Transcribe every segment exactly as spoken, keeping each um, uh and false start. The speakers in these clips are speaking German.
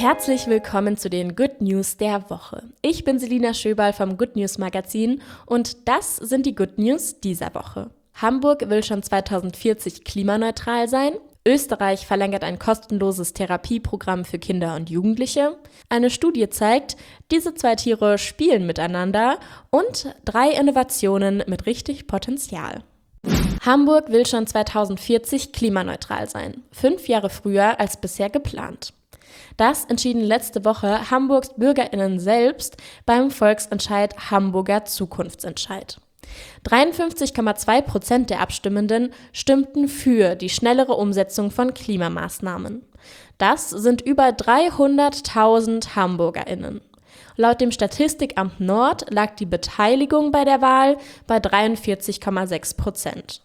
Herzlich willkommen zu den Good News der Woche. Ich bin Selina Schöberl vom Good News Magazin und das sind die Good News dieser Woche. Hamburg will schon zweitausendvierzig klimaneutral sein. Österreich verlängert ein kostenloses Therapieprogramm für Kinder und Jugendliche. Eine Studie zeigt, diese zwei Tiere spielen miteinander und drei Innovationen mit richtig Potenzial. Hamburg will schon zweitausendvierzig klimaneutral sein, fünf Jahre früher als bisher geplant. Das entschieden letzte Woche Hamburgs BürgerInnen selbst beim Volksentscheid Hamburger Zukunftsentscheid. dreiundfünfzig Komma zwei Prozent der Abstimmenden stimmten für die schnellere Umsetzung von Klimamaßnahmen. Das sind über dreihunderttausend HamburgerInnen. Laut dem Statistikamt Nord lag die Beteiligung bei der Wahl bei dreiundvierzig Komma sechs Prozent.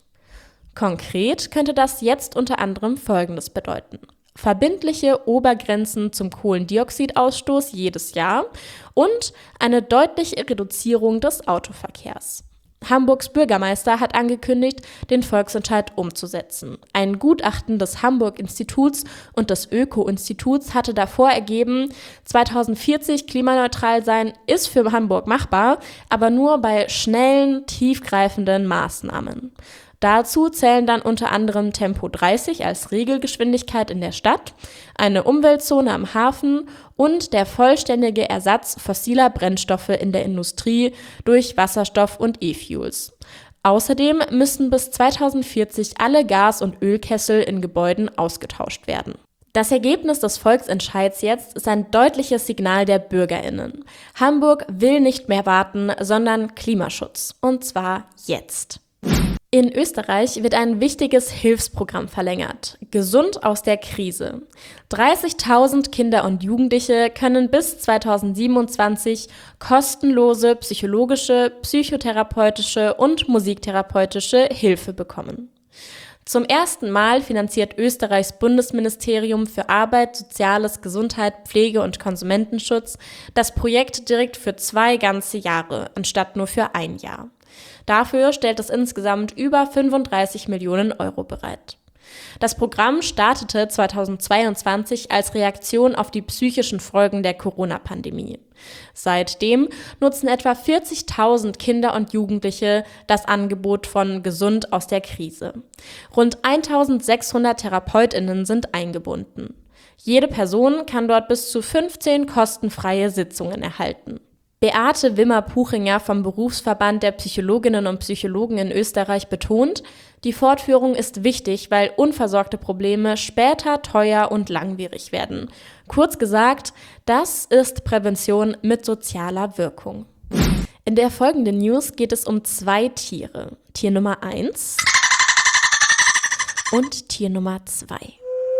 Konkret könnte das jetzt unter anderem Folgendes bedeuten: verbindliche Obergrenzen zum Kohlendioxidausstoß jedes Jahr und eine deutliche Reduzierung des Autoverkehrs. Hamburgs Bürgermeister hat angekündigt, den Volksentscheid umzusetzen. Ein Gutachten des Hamburg-Instituts und des Öko-Instituts hatte davor ergeben, zweitausendvierzig klimaneutral sein ist für Hamburg machbar, aber nur bei schnellen, tiefgreifenden Maßnahmen. Dazu zählen dann unter anderem Tempo dreißig als Regelgeschwindigkeit in der Stadt, eine Umweltzone am Hafen und der vollständige Ersatz fossiler Brennstoffe in der Industrie durch Wasserstoff und E-Fuels. Außerdem müssen bis zweitausendvierzig alle Gas- und Ölkessel in Gebäuden ausgetauscht werden. Das Ergebnis des Volksentscheids jetzt ist ein deutliches Signal der BürgerInnen. Hamburg will nicht mehr warten, sondern Klimaschutz. Und zwar jetzt. In Österreich wird ein wichtiges Hilfsprogramm verlängert. Gesund aus der Krise. dreißigtausend Kinder und Jugendliche können bis zweitausendsiebenundzwanzig kostenlose psychologische, psychotherapeutische und musiktherapeutische Hilfe bekommen. Zum ersten Mal finanziert Österreichs Bundesministerium für Arbeit, Soziales, Gesundheit, Pflege und Konsumentenschutz das Projekt direkt für zwei ganze Jahre, anstatt nur für ein Jahr. Dafür stellt es insgesamt über fünfunddreißig Millionen Euro bereit. Das Programm startete zweitausendzweiundzwanzig als Reaktion auf die psychischen Folgen der Corona-Pandemie. Seitdem nutzen etwa vierzigtausend Kinder und Jugendliche das Angebot von Gesund aus der Krise. Rund eintausendsechshundert TherapeutInnen sind eingebunden. Jede Person kann dort bis zu fünfzehn kostenfreie Sitzungen erhalten. Beate Wimmer-Puchinger vom Berufsverband der Psychologinnen und Psychologen in Österreich betont, die Fortführung ist wichtig, weil unversorgte Probleme später teuer und langwierig werden. Kurz gesagt, das ist Prävention mit sozialer Wirkung. In der folgenden News geht es um zwei Tiere. Tier Nummer eins und Tier Nummer zwei.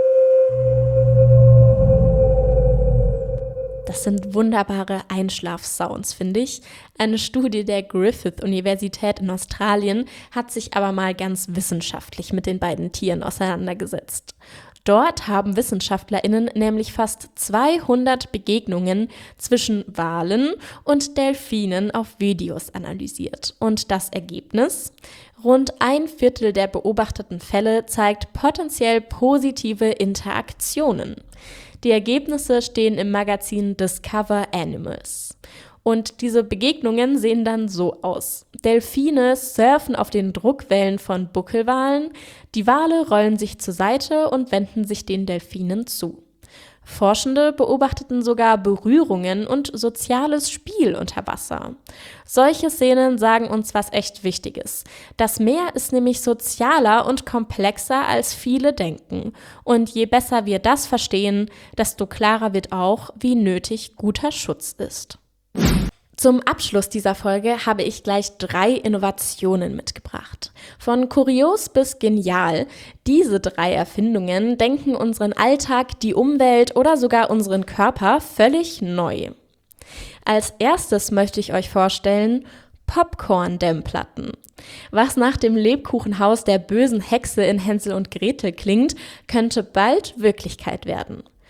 Das sind wunderbare Einschlafsounds, finde ich. Eine Studie der Griffith-Universität in Australien hat sich aber mal ganz wissenschaftlich mit den beiden Tieren auseinandergesetzt. Dort haben WissenschaftlerInnen nämlich fast zweihundert Begegnungen zwischen Walen und Delfinen auf Videos analysiert. Und das Ergebnis? Rund ein Viertel der beobachteten Fälle zeigt potenziell positive Interaktionen. Die Ergebnisse stehen im Magazin Discover Animals. Und diese Begegnungen sehen dann so aus. Delfine surfen auf den Druckwellen von Buckelwalen, die Wale rollen sich zur Seite und wenden sich den Delfinen zu. Forschende beobachteten sogar Berührungen und soziales Spiel unter Wasser. Solche Szenen sagen uns was echt Wichtiges. Das Meer ist nämlich sozialer und komplexer, als viele denken. Und je besser wir das verstehen, desto klarer wird auch, wie nötig guter Schutz ist. Zum Abschluss dieser Folge habe ich gleich drei Innovationen mitgebracht. Von kurios bis genial. Diese drei Erfindungen denken unseren Alltag, die Umwelt oder sogar unseren Körper völlig neu. Als erstes möchte ich euch vorstellen Popcorn-Dämmplatten. Was nach dem Lebkuchenhaus der bösen Hexe in Hänsel und Gretel klingt, könnte bald Wirklichkeit werden.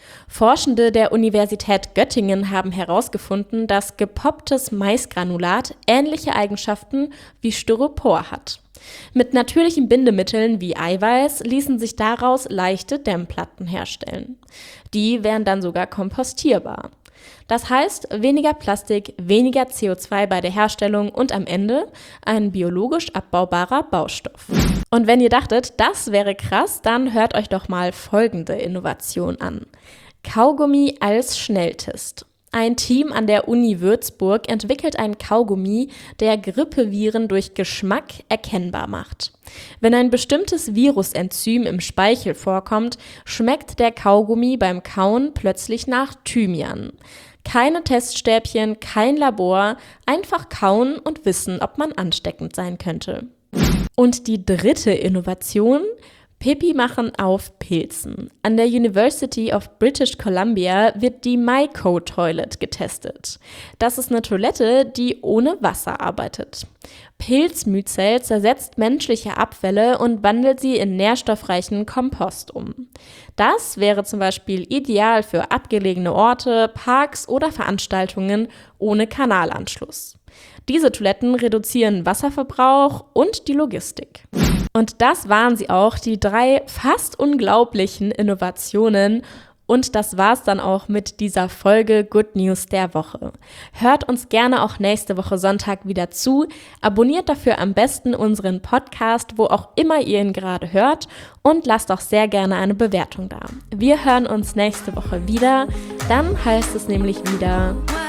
Forschende der Universität Göttingen haben herausgefunden, dass gepopptes Maisgranulat ähnliche Eigenschaften wie Styropor hat. Mit natürlichen Bindemitteln wie Eiweiß ließen sich daraus leichte Dämmplatten herstellen. Die wären dann sogar kompostierbar. Das heißt, weniger Plastik, weniger C O zwei bei der Herstellung und am Ende ein biologisch abbaubarer Baustoff. Und wenn ihr dachtet, das wäre krass, dann hört euch doch mal folgende Innovation an. Kaugummi als Schnelltest. Ein Team an der Uni Würzburg entwickelt einen Kaugummi, der Grippeviren durch Geschmack erkennbar macht. Wenn ein bestimmtes Virusenzym im Speichel vorkommt, schmeckt der Kaugummi beim Kauen plötzlich nach Thymian. Keine Teststäbchen, kein Labor, einfach kauen und wissen, ob man ansteckend sein könnte. Und die dritte Innovation: Pipi machen auf Pilzen. An der University of British Columbia wird die Myco Toilet getestet. Das ist eine Toilette, die ohne Wasser arbeitet. Pilzmyzel zersetzt menschliche Abfälle und wandelt sie in nährstoffreichen Kompost um. Das wäre zum Beispiel ideal für abgelegene Orte, Parks oder Veranstaltungen ohne Kanalanschluss. Diese Toiletten reduzieren Wasserverbrauch und die Logistik. Und das waren sie auch, die drei fast unglaublichen Innovationen. Und das war's dann auch mit dieser Folge Good News der Woche. Hört uns gerne auch nächste Woche Sonntag wieder zu. Abonniert dafür am besten unseren Podcast, wo auch immer ihr ihn gerade hört. Und lasst auch sehr gerne eine Bewertung da. Wir hören uns nächste Woche wieder. Dann heißt es nämlich wieder